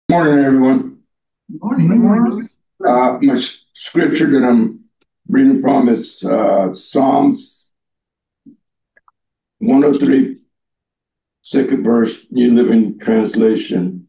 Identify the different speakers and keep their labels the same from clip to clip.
Speaker 1: Morning, everyone.
Speaker 2: Morning.
Speaker 1: My scripture that I'm reading from is Psalms 103, second verse, New Living Translation.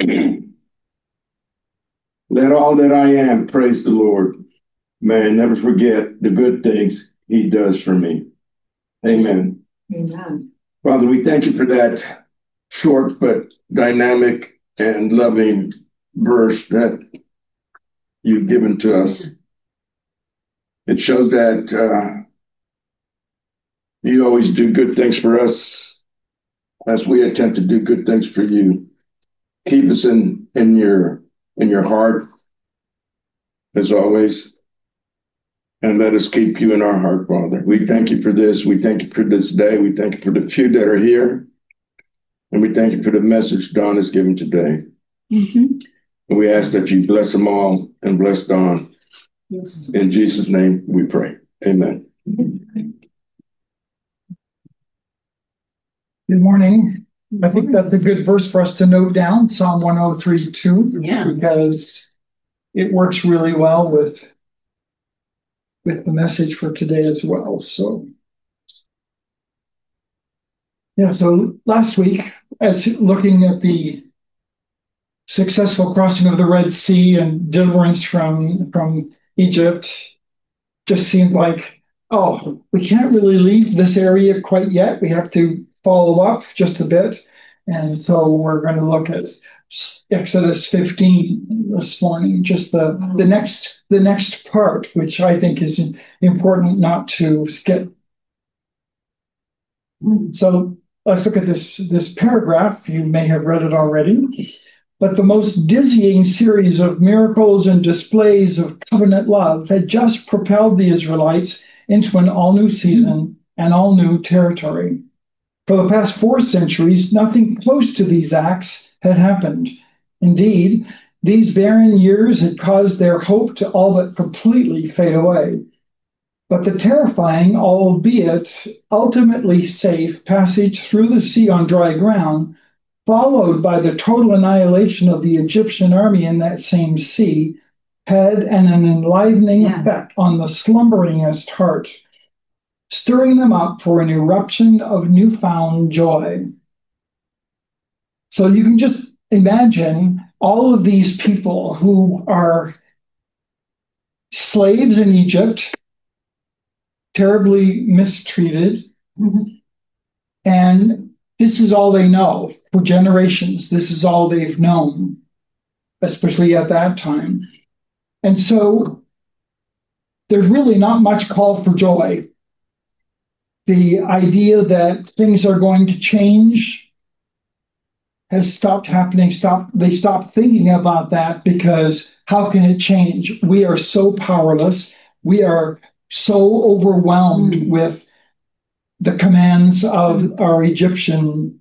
Speaker 1: Let all that I am praise the Lord. May I never forget the good things He does for me. Amen.
Speaker 2: Amen.
Speaker 1: Father, we thank you for that short but dynamic and loving verse that you've given to us. It shows that you always do good things for us as we attempt to do good things for you. Keep us in your heart as always, and let us keep you in our heart, Father. We thank you for this. We thank you for this day. We thank you for the few that are here, and we thank you for the message Dawn has given today.
Speaker 2: Mm-hmm.
Speaker 1: And we ask that you bless them all and bless Dawn.
Speaker 2: Yes.
Speaker 1: In Jesus' name we pray. Amen.
Speaker 3: Good morning. I think that's a good verse for us to note down, Psalm 103:2, because it works really well with the message for today as well. So last week, as looking at the successful crossing of the Red Sea and deliverance from Egypt, just seemed like, we can't really leave this area quite yet. We have to follow up just a bit. And so we're going to look at Exodus 15 this morning, just the next part, which I think is important not to skip. So let's look at this paragraph. You may have read it already. But the most dizzying series of miracles and displays of covenant love had just propelled the Israelites into an all-new season and all-new territory. For the past 4 centuries, nothing close to these acts had happened. Indeed, these barren years had caused their hope to all but completely fade away. But the terrifying, albeit ultimately safe, passage through the sea on dry ground, followed by the total annihilation of the Egyptian army in that same sea, had an enlivening effect on the slumberingest heart, stirring them up for an eruption of newfound joy. So you can just imagine all of these people who are slaves in Egypt, terribly mistreated, and this is all they know for generations. This is all they've known, especially at that time. And so there's really not much call for joy. The idea that things are going to change has stopped happening. They stopped thinking about that, because how can it change? We are so powerless. We are so overwhelmed with the commands of our Egyptian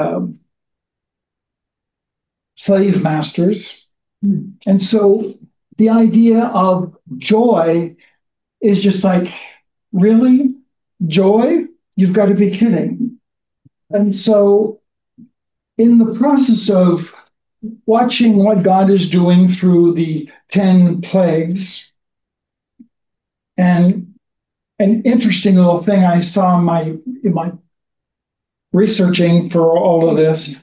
Speaker 3: slave masters. And so the idea of joy is just like, really? Joy? You've got to be kidding. And so in the process of watching what God is doing through the 10 plagues, and an interesting little thing I saw in my researching for all of this,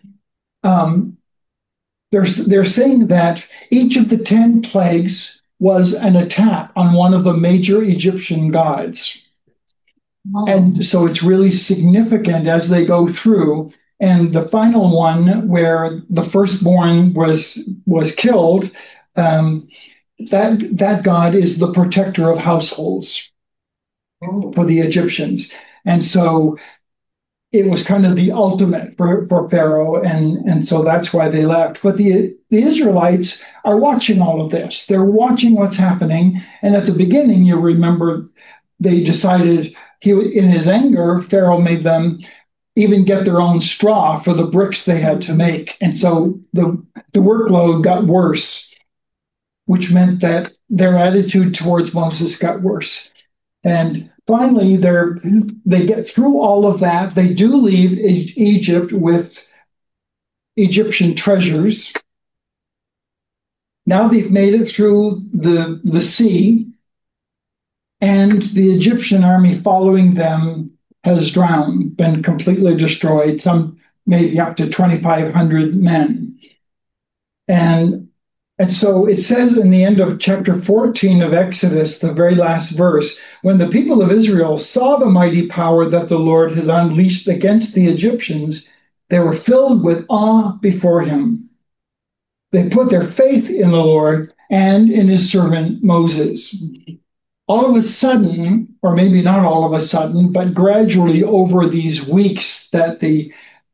Speaker 3: they're saying that each of the 10 plagues was an attack on one of the major Egyptian gods. And so it's really significant as they go through. And the final one, where the firstborn was killed, that god is the protector of households for the Egyptians. And so it was kind of the ultimate for Pharaoh, and so that's why they left. But the Israelites are watching all of this. They're watching what's happening. And at the beginning, you remember, they decided, in his anger, Pharaoh made them even get their own straw for the bricks they had to make. And so the workload got worse, which meant that their attitude towards Moses got worse. And finally, they get through all of that. They do leave Egypt with Egyptian treasures. Now they've made it through the sea, and the Egyptian army following them has drowned, been completely destroyed, some maybe up to 2,500 men. And so it says in the end of chapter 14 of Exodus, the very last verse, when the people of Israel saw the mighty power that the Lord had unleashed against the Egyptians, they were filled with awe before him. They put their faith in the Lord and in his servant Moses. All of a sudden, or maybe not all of a sudden, but gradually over these weeks that the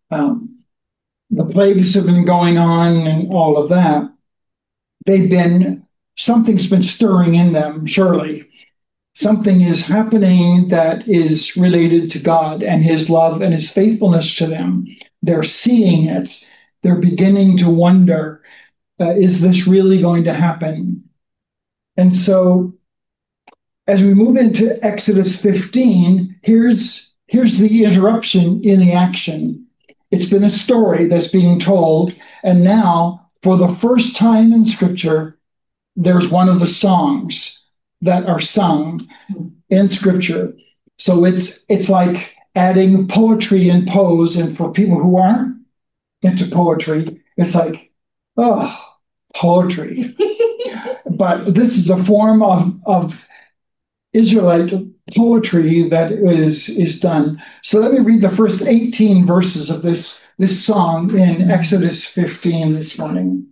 Speaker 3: plagues have been going on and all of that, something's been stirring in them, surely. Something is happening that is related to God and his love and his faithfulness to them. They're seeing it. They're beginning to wonder, is this really going to happen? And so as we move into Exodus 15, here's the interruption in the action. It's been a story that's being told, and now, for the first time in Scripture, there's one of the songs that are sung in Scripture. So it's like adding poetry and prose, and for people who aren't into poetry, it's like, oh, poetry. But this is a form of Israelite poetry that is done. So let me read the first 18 verses of this song in Exodus 15 this morning.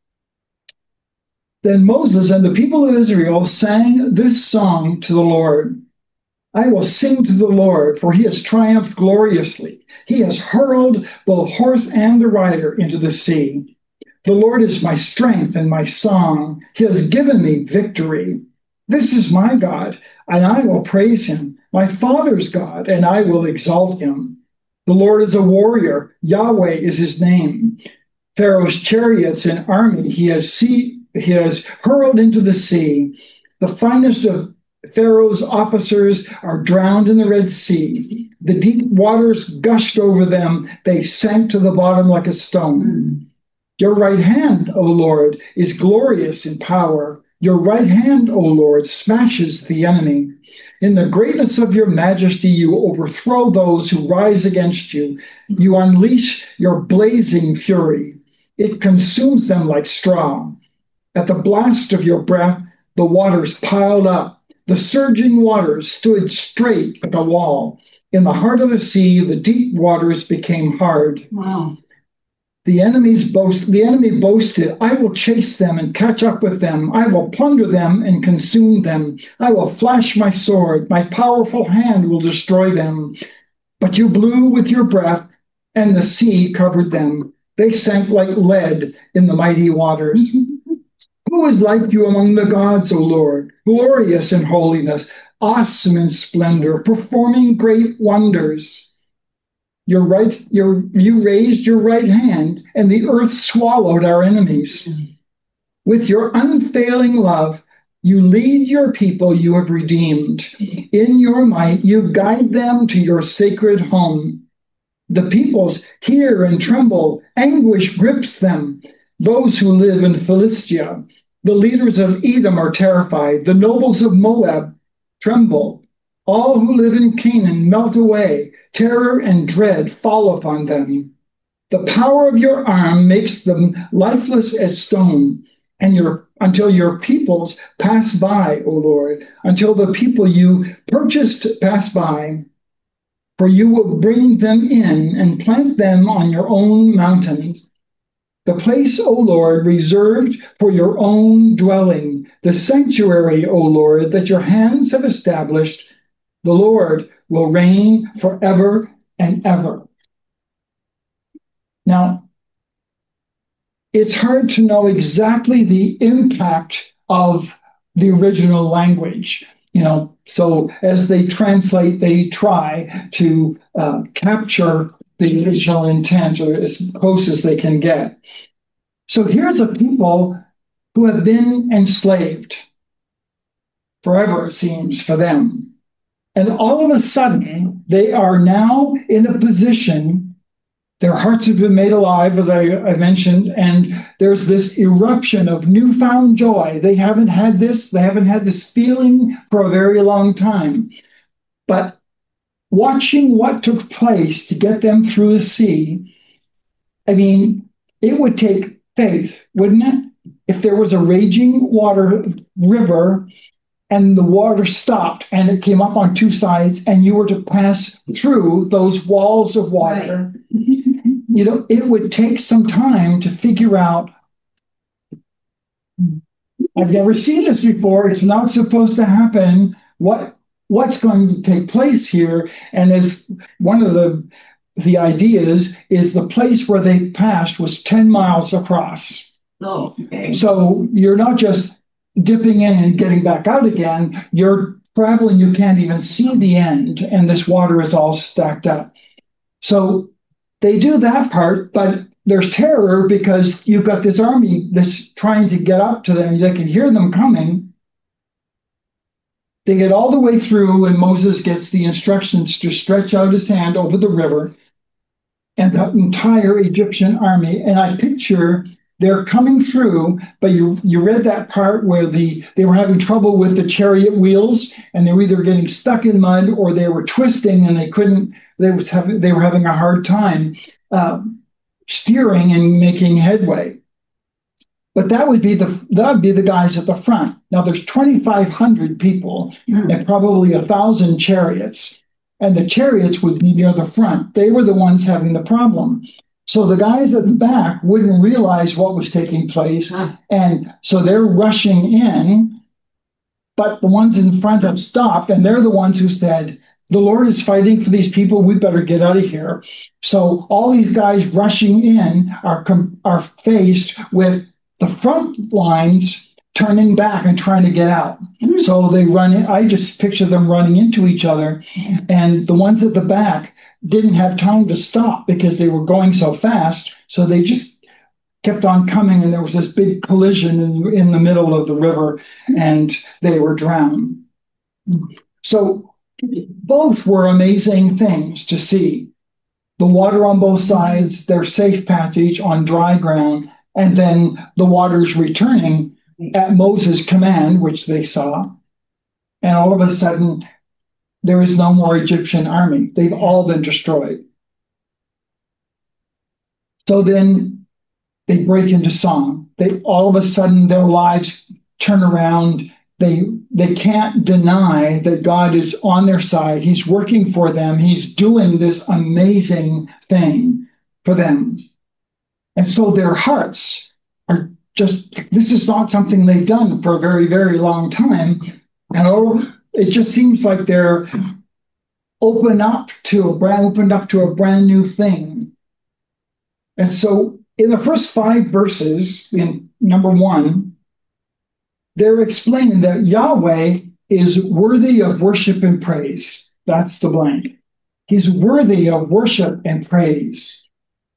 Speaker 3: Then Moses and the people of Israel sang this song to the Lord. I will sing to the Lord, for he has triumphed gloriously. He has hurled the horse and the rider into the sea. The Lord is my strength and my song. He has given me victory. This is my God, and I will praise him, my father's God, and I will exalt him. The Lord is a warrior. Yahweh is his name. Pharaoh's chariots and army he has hurled into the sea. The finest of Pharaoh's officers are drowned in the Red Sea. The deep waters gushed over them. They sank to the bottom like a stone. Your right hand, O Lord, is glorious in power. Your right hand, O Lord, smashes the enemy. In the greatness of your majesty, you overthrow those who rise against you. You unleash your blazing fury. It consumes them like straw. At the blast of your breath, the waters piled up. The surging waters stood straight like a wall. In the heart of the sea, the deep waters became hard.
Speaker 2: Wow.
Speaker 3: The enemy boasted, I will chase them and catch up with them. I will plunder them and consume them. I will flash my sword. My powerful hand will destroy them. But you blew with your breath, and the sea covered them. They sank like lead in the mighty waters. Who is like you among the gods, O Lord, glorious in holiness, awesome in splendor, performing great wonders? You raised your right hand, and the earth swallowed our enemies. With your unfailing love, you lead your people you have redeemed. In your might, you guide them to your sacred home. The peoples hear and tremble. Anguish grips them. Those who live in Philistia, the leaders of Edom are terrified. The nobles of Moab tremble. All who live in Canaan melt away. Terror and dread fall upon them. The power of your arm makes them lifeless as stone, until your peoples pass by, O Lord, until the people you purchased pass by. For you will bring them in and plant them on your own mountains. The place, O Lord, reserved for your own dwelling, the sanctuary, O Lord, that your hands have established. The Lord will reign forever and ever. Now, it's hard to know exactly the impact of the original language. So as they translate, they try to capture the original intent, or as close as they can get. So here's a people who have been enslaved forever, it seems, for them. And all of a sudden, they are now in a position Their hearts have been made alive, as I mentioned, and there's this eruption of newfound joy. They haven't had this feeling for a very long time. But watching what took place to get them through the sea, I mean, it would take faith, wouldn't it? If there was a raging river and the water stopped and it came up on two sides and you were to pass through those walls of water, it would take some time to figure out, I've never seen this before. It's not supposed to happen. What's going to take place here? And as one of the ideas is the place where they passed was 10 miles across.
Speaker 2: Oh, okay.
Speaker 3: So you're not just dipping in and getting back out again. You're traveling, you can't even see the end, and this water is all stacked up. So they do that part, but there's terror because you've got this army that's trying to get up to them. They can hear them coming. They get all the way through, and Moses gets the instructions to stretch out his hand over the river and the entire Egyptian army. And I picture they're coming through, but you read that part where they were having trouble with the chariot wheels, and they were either getting stuck in mud or they were twisting, and they were having a hard time steering and making headway. But that would be the guys at the front. Now there's 2,500 people and probably 1,000 chariots, and the chariots would be near the front. They were the ones having the problem. So the guys at the back wouldn't realize what was taking place, and so they're rushing in, but the ones in front have stopped, and they're the ones who said, the Lord is fighting for these people, we better get out of here. So all these guys rushing in are faced with the front lines turning back and trying to get out. So they run in. I just picture them running into each other, and the ones at the back didn't have time to stop because they were going so fast. So they just kept on coming, and there was this big collision in the middle of the river, and they were drowned. So both were amazing things to see. The water on both sides, their safe passage on dry ground, and then the waters returning at Moses' command, which they saw. And all of a sudden, there is no more Egyptian army. They've all been destroyed. So then they break into song. All of a sudden, their lives turn around. They can't deny that God is on their side. He's working for them. He's doing this amazing thing for them. And so their hearts are this is not something they've done for a very, very long time. And it just seems like they're opened up to a brand new thing. And so in the first 5 verses, in number 1, they're explaining that Yahweh is worthy of worship and praise. That's the blank. He's worthy of worship and praise.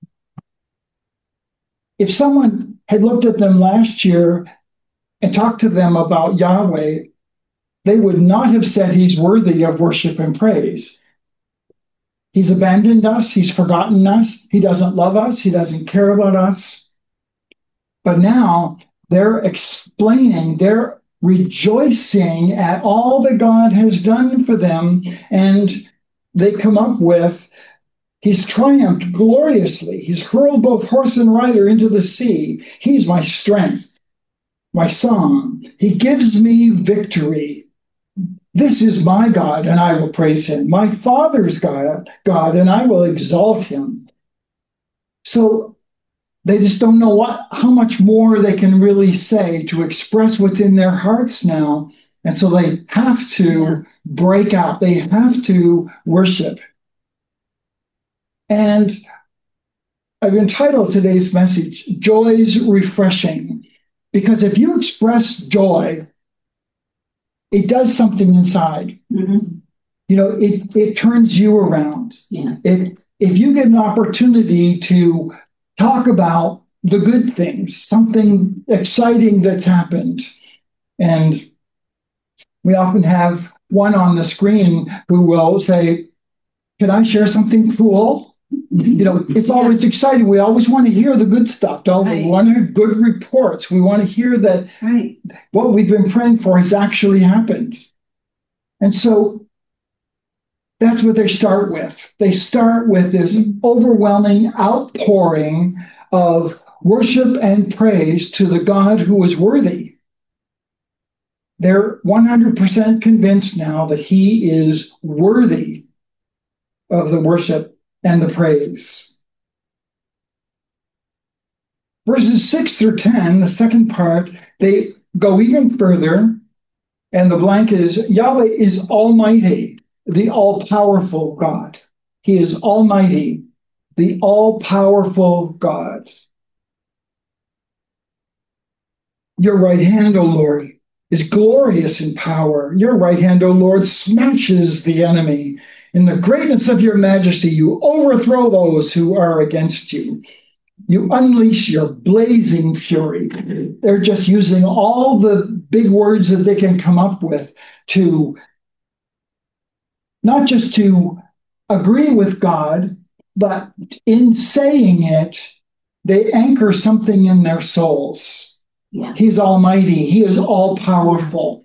Speaker 3: If someone had looked at them last year and talked to them about Yahweh, they would not have said he's worthy of worship and praise. He's abandoned us. He's forgotten us. He doesn't love us. He doesn't care about us. But now they're explaining, they're rejoicing at all that God has done for them. And they come up with, he's triumphed gloriously. He's hurled both horse and rider into the sea. He's my strength, my song. He gives me victory. This is my God, and I will praise him. My Father's God, and I will exalt him. So they just don't know how much more they can really say to express what's in their hearts now. And so they have to break out. They have to worship. And I've entitled today's message, Joy's Refreshing. Because if you express joy, it does something inside. It turns you around. If you get an opportunity to talk about the good things, something exciting that's happened, and we often have one on the screen who will say, can I share something cool? It's always exciting. We always want to hear the good stuff, don't we?
Speaker 2: Right.
Speaker 3: We want to hear good reports. We want to hear that
Speaker 2: Right.
Speaker 3: what we've been praying for has actually happened. And so that's what they start with. They start with this overwhelming outpouring of worship and praise to the God who is worthy. They're 100% convinced now that he is worthy of the worship and the praise. Verses 6 through 10, the second part, they go even further, and the blank is Yahweh is almighty, the all-powerful God. He is almighty, the all-powerful God. Your right hand, O Lord, is glorious in power. Your right hand, O Lord, smashes the enemy. In the greatness of your majesty, you overthrow those who are against you. You unleash your blazing fury. They're just using all the big words that they can come up with to not just to agree with God, but in saying it, they anchor something in their souls.
Speaker 2: Yeah.
Speaker 3: He's almighty. He is all powerful.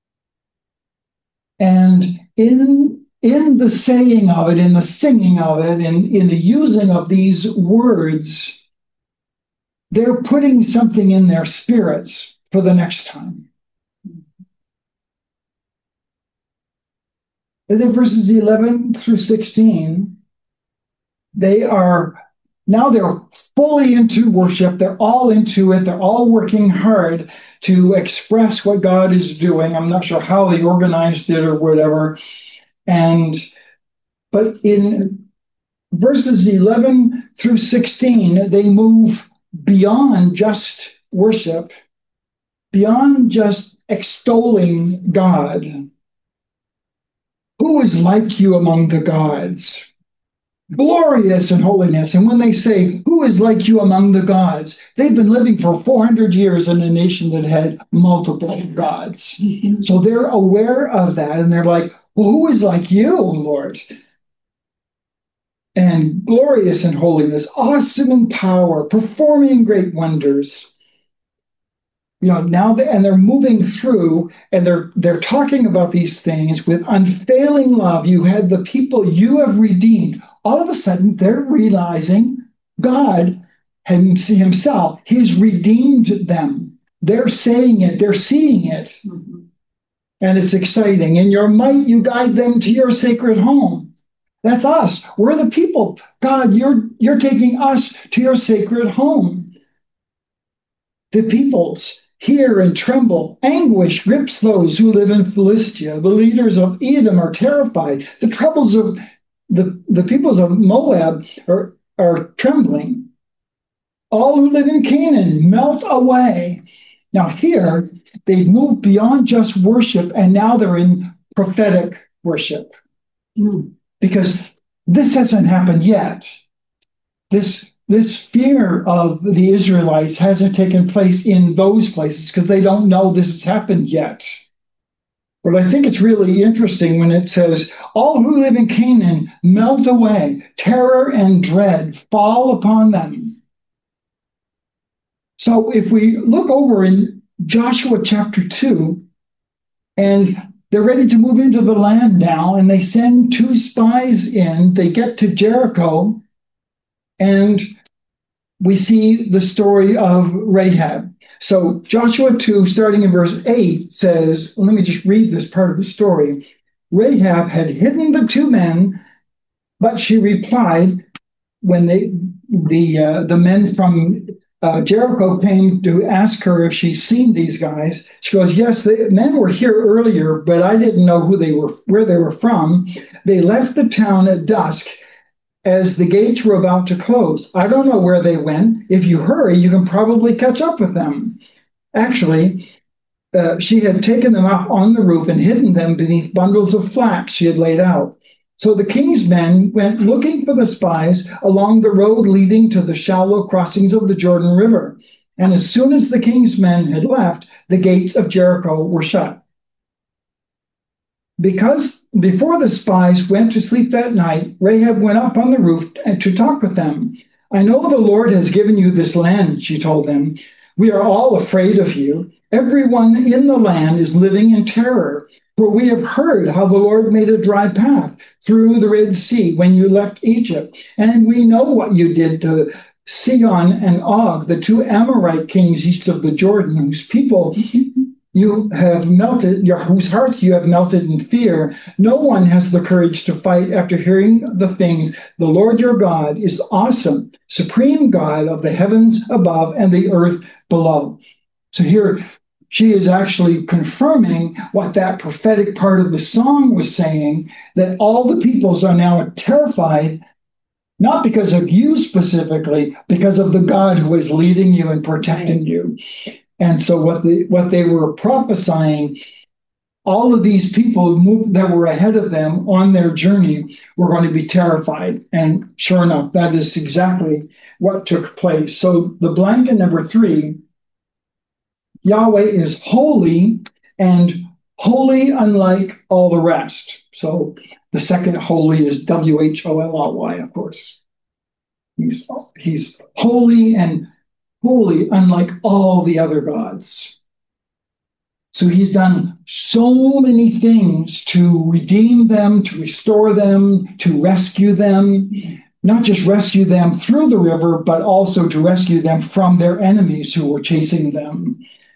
Speaker 3: And in the saying of it, in the singing of it, in the using of these words, they're putting something in their spirits for the next time. And then verses 11 through 16, they're fully into worship. They're all into it. They're all working hard to express what God is doing. I'm not sure how they organized it or whatever. But in verses 11 through 16, they move beyond just worship, beyond just extolling God. Who is like you among the gods? Glorious in holiness. And when they say, who is like you among the gods? They've been living for 400 years in a nation that had multiple gods. So they're aware of that. And they're like, well, who is like you, Lord? And glorious in holiness, awesome in power, performing great wonders. They're moving through, and they're talking about these things with unfailing love. You had the people you have redeemed. All of a sudden, they're realizing God himself, he's redeemed them. They're saying it, they're seeing it. Mm-hmm. And it's exciting. In your might, you guide them to your sacred home. That's us. We're the people. God, you're taking us to your sacred home. The peoples hear and tremble. Anguish grips those who live in Philistia. The leaders of Edom are terrified. The troubles of the peoples of Moab are trembling. All who live in Canaan melt away. Now here, they've moved beyond just worship, and now they're in prophetic worship. Because this hasn't happened yet. This fear of the Israelites hasn't taken place in those places because they don't know this has happened yet. But I think it's really interesting when it says, all who live in Canaan melt away. Terror and dread fall upon them. So if we look over in Joshua chapter 2, and they're ready to move into the land now, and they send 2 spies in. They get to Jericho, and we see the story of Rahab. So Joshua 2, starting in verse 8, says, let me just read this part of the story. Rahab had hidden the 2 men, but she replied when the men from Jericho came to ask her if she's seen these guys. She goes, yes, the men were here earlier, but I didn't know where they were from. They left the town at dusk as the gates were about to close. I don't know where they went. If you hurry, you can probably catch up with them. Actually, she had taken them up on the roof and hidden them beneath bundles of flax she had laid out. So the king's men went looking for the spies along the road leading to the shallow crossings of the Jordan River. And as soon as the king's men had left, the gates of Jericho were shut. Because before the spies went to sleep that night, Rahab went up on the roof to talk with them. I know the Lord has given you this land, she told them. We are all afraid of you. Everyone in the land is living in terror, for we have heard how the Lord made a dry path through the Red Sea when you left Egypt. And we know what you did to Sihon and Og, the two Amorite kings east of the Jordan, whose people you have melted, whose hearts you have melted in fear. No one has the courage to fight after hearing the things. The Lord your God is awesome, supreme God of the heavens above and the earth below. So here she is actually confirming what that prophetic part of the song was saying, that all the peoples are now terrified, not because of you specifically, because of the God who is leading you and protecting you. And so what they were prophesying, all of these people that were ahead of them on their journey were going to be terrified. And sure enough, that is exactly what took place. So the blanket number 3, Yahweh is holy and holy unlike all the rest. So the second holy is W-H-O-L-L-Y, of course. He's holy and holy, unlike all the other gods. So he's done so many things to redeem them, to restore them, to rescue them, not just rescue them through the river, but also to rescue them from their enemies who were chasing them.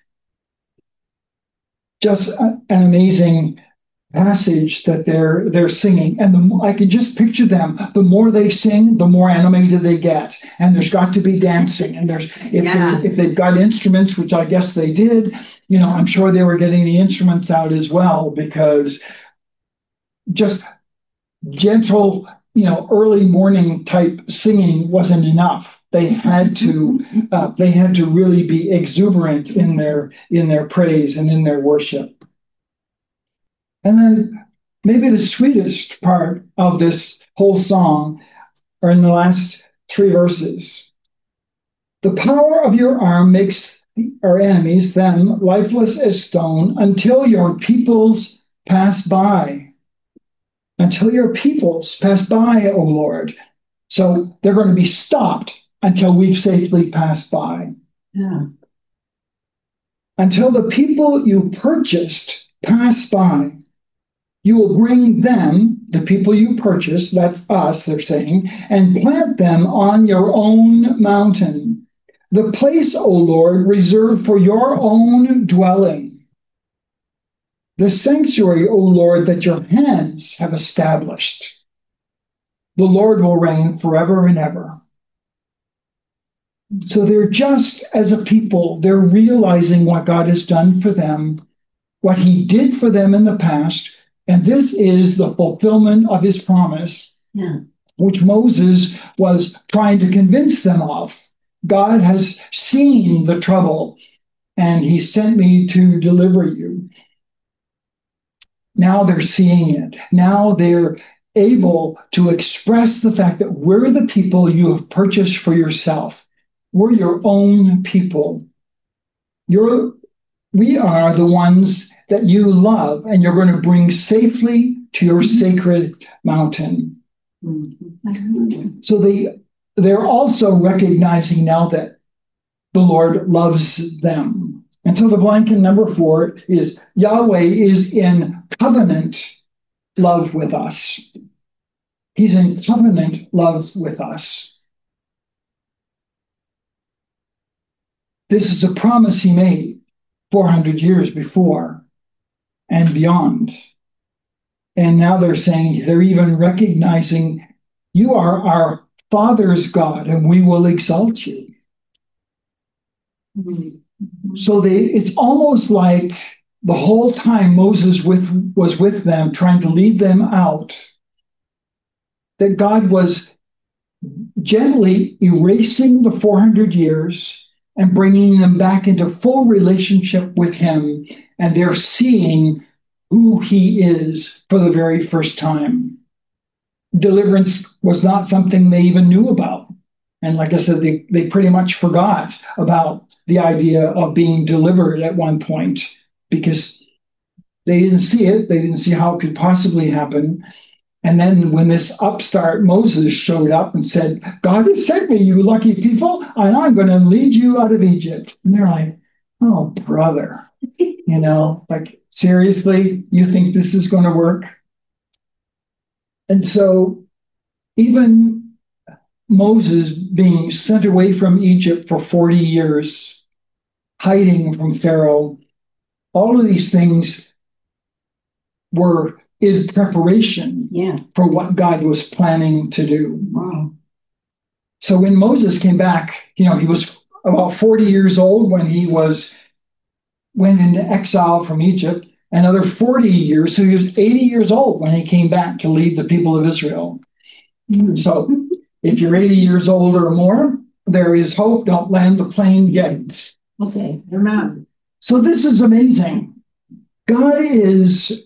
Speaker 3: Just an amazing passage that they're singing, and I can just picture them. The more they sing, the more animated they get, and there's got to be dancing. And if they've got instruments, which I guess they did, I'm sure they were getting the instruments out as well, because just gentle, early morning type singing wasn't enough. They had to really be exuberant in their praise and in their worship. And then maybe the sweetest part of this whole song are in the last 3 verses. The power of your arm makes our enemies, them, lifeless as stone, until your peoples pass by. Until your peoples pass by, O Lord. So they're going to be stopped until we've safely passed by.
Speaker 2: Yeah.
Speaker 3: Until the people you purchased pass by. You will bring them, the people you purchased, that's us, they're saying, and plant them on your own mountain, the place, O Lord, reserved for your own dwelling. The sanctuary, O Lord, that your hands have established. The Lord will reign forever and ever. So they're just as a people, they're realizing what God has done for them, what he did for them in the past. And this is the fulfillment of his promise, which Moses was trying to convince them of. God has seen the trouble, and he sent me to deliver you. Now they're seeing it. Now they're able to express the fact that we're the people you have purchased for yourself. We're your own people. We are the ones that you love, and you're going to bring safely to your sacred mountain. So they're also recognizing now that the Lord loves them. And so the blanket number 4 is Yahweh is in covenant love with us. He's in covenant love with us. This is a promise he made 400 years before and beyond. And now they're saying, they're even recognizing, you are our Father's God, and we will exalt you. So it's almost like the whole time Moses was with them, trying to lead them out, that God was gently erasing the 400 years and bringing them back into full relationship with him. And they're seeing who he is for the very first time. Deliverance was not something they even knew about. And like I said, they pretty much forgot about the idea of being delivered at one point, because They didn't see it. They didn't see how it could possibly happen. And then when this upstart Moses showed up and said, God has sent me, you lucky people, and I'm going to lead you out of Egypt. And they're like, oh, brother, like, seriously, you think this is going to work? And so even Moses being sent away from Egypt for 40 years, hiding from Pharaoh, all of these things were in preparation for what God was planning to do.
Speaker 2: Wow.
Speaker 3: So when Moses came back, he was about 40 years old when he went into exile from Egypt, another 40 years. So he was 80 years old when he came back to lead the people of Israel. So if you're 80 years old or more, there is hope. Don't land the plane yet.
Speaker 2: Okay. Amen.
Speaker 3: So this is amazing. God is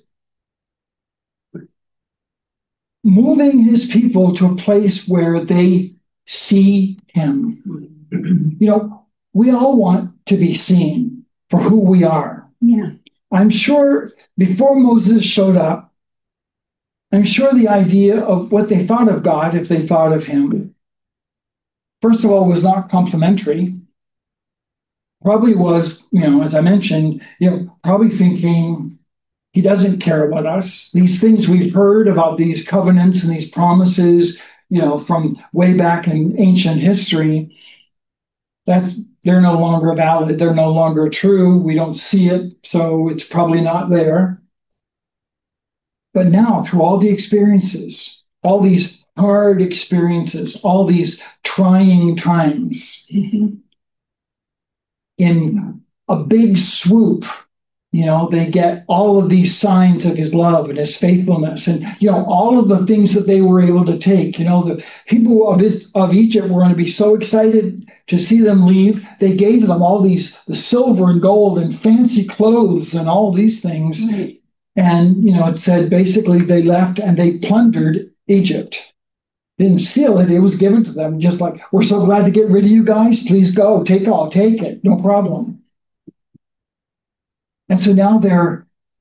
Speaker 3: moving his people to a place where they see him. We all want to be seen for who we are.
Speaker 2: Yeah.
Speaker 3: I'm sure before Moses showed up, I'm sure the idea of what they thought of God, if they thought of him, first of all, was not complimentary. Probably was, as I mentioned, probably thinking, he doesn't care about us. These things we've heard about these covenants and these promises, from way back in ancient history, that they're no longer valid. They're no longer true. We don't see it, so it's probably not there. But now, through all the experiences, all these hard experiences, all these trying times, in a big swoop, they get all of these signs of his love and his faithfulness, and all of the things that they were able to take. The people of Egypt were going to be so excited to see them leave. They gave them all the silver and gold and fancy clothes and all these things.
Speaker 2: Right.
Speaker 3: And it said basically they left and they plundered Egypt. They didn't steal it; it was given to them. Just like, we're so glad to get rid of you guys. Please go, take it, no problem. And so now they're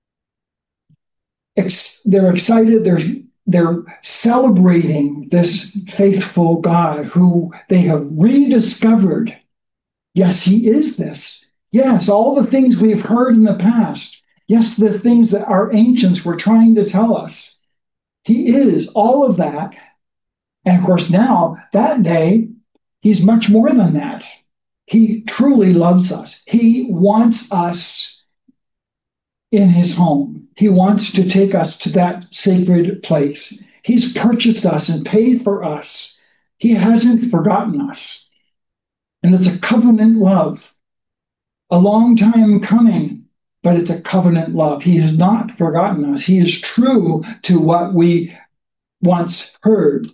Speaker 3: excited. They're celebrating this faithful God who they have rediscovered. Yes, he is this. Yes, all the things we've heard in the past. Yes, the things that our ancients were trying to tell us. He is all of that. And of course, now, that day, he's much more than that. He truly loves us. He wants us in his home. He wants to take us to that sacred place. He's purchased us and paid for us. He hasn't forgotten us. And it's a covenant love. A long time coming, but it's a covenant love. He has not forgotten us. He is true to what we once heard.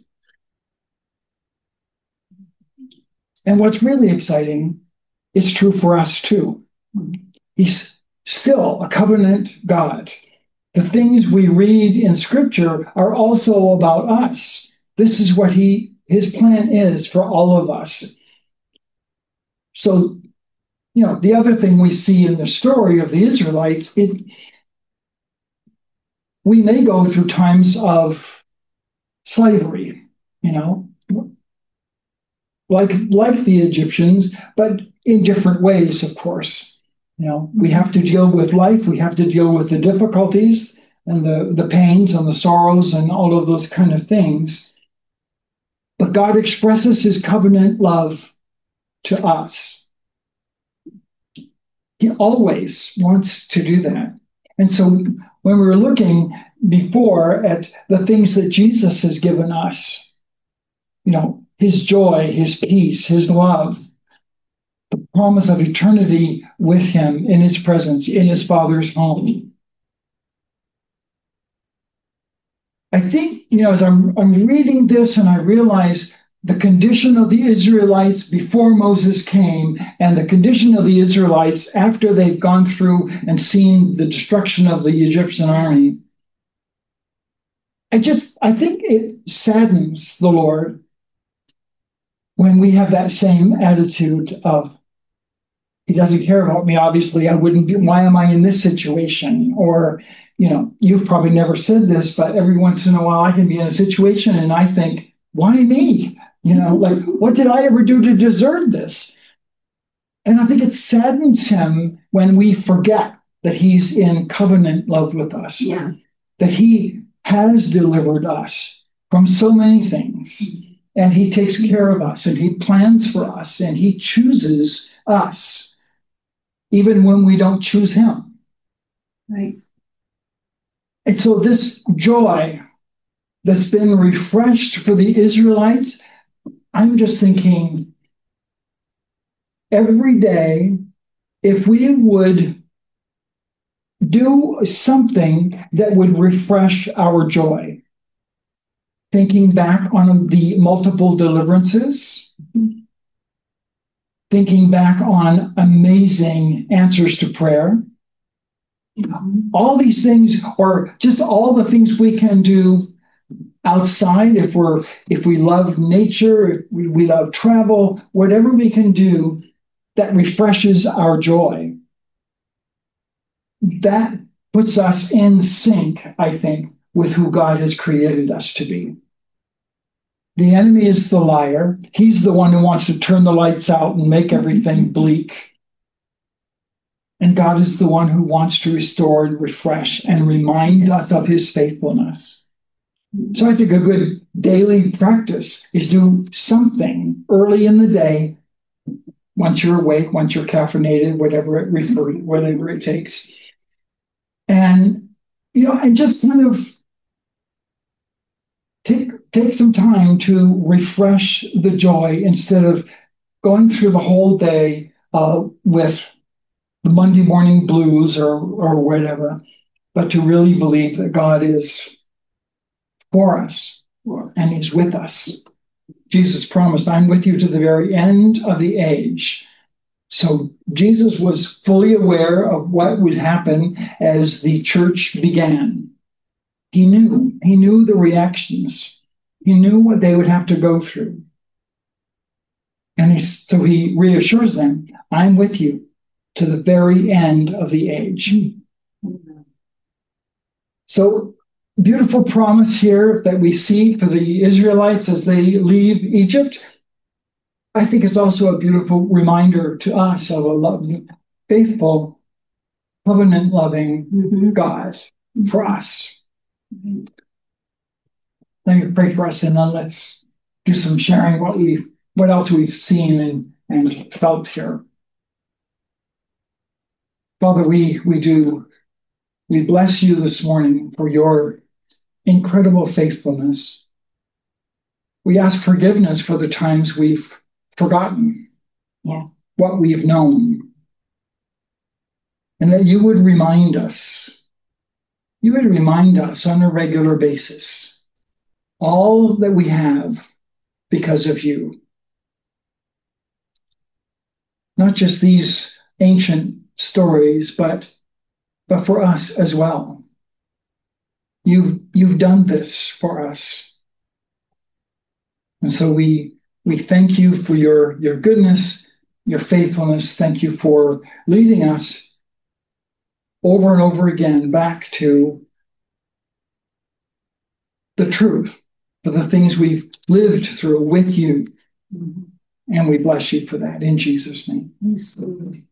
Speaker 3: And what's really exciting, it's true for us too. He's still a covenant God. The things we read in Scripture are also about us. This is what his plan is for all of us. So, the other thing we see in the story of the Israelites, we may go through times of slavery, like the Egyptians, but in different ways, of course. We have to deal with life. We have to deal with the difficulties and the pains and the sorrows and all of those kind of things. But God expresses his covenant love to us. He always wants to do that. And so when we were looking before at the things that Jesus has given us, his joy, his peace, his love, the promise of eternity with him in his presence, in his Father's home. I think, as I'm reading this and I realize the condition of the Israelites before Moses came and the condition of the Israelites after they've gone through and seen the destruction of the Egyptian army, I think it saddens the Lord when we have that same attitude of, he doesn't care about me. Obviously, I wouldn't be, why am I in this situation? Or, you've probably never said this, but every once in a while I can be in a situation and I think, why me? Like, what did I ever do to deserve this? And I think it saddens him when we forget that he's in covenant love with us.
Speaker 2: Yeah.
Speaker 3: That he has delivered us from so many things. And he takes care of us and he plans for us and he chooses us, even when we don't choose him.
Speaker 2: Right.
Speaker 3: And so this joy that's been refreshed for the Israelites, I'm just thinking every day, if we would do something that would refresh our joy, thinking back on the multiple deliverances, thinking back on amazing answers to prayer, all these things, or just all the things we can do outside, if we love nature, if we love travel, whatever we can do that refreshes our joy, that puts us in sync, I think, with who God has created us to be. The enemy is the liar. He's the one who wants to turn the lights out and make everything bleak. And God is the one who wants to restore and refresh and remind us of his faithfulness. So I think a good daily practice is do something early in the day, once you're awake, once you're caffeinated, whatever it takes. And, and just kind of take some time to refresh the joy instead of going through the whole day with the Monday morning blues or whatever, but to really believe that God is for us and he's with us. Jesus promised, I'm with you to the very end of the age. So Jesus was fully aware of what would happen as the church began. He knew the reactions. He knew what they would have to go through. And so he reassures them, I'm with you to the very end of the age. So beautiful promise here that we see for the Israelites as they leave Egypt. I think it's also a beautiful reminder to us of a loving, faithful, covenant-loving God for us. Let me pray for us, and then let's do some sharing what else we've seen and felt here. Father, we bless you this morning for your incredible faithfulness. We ask forgiveness for the times we've forgotten what we've known, and that you would remind us. You would remind us on a regular basis all that we have because of you. Not just these ancient stories, but for us as well. You've done this for us. And so we thank you for your goodness, your faithfulness. Thank you for leading us over and over again back to the truth, for the things we've lived through with you. And we bless you for that in Jesus' name.
Speaker 2: Yes, Lord.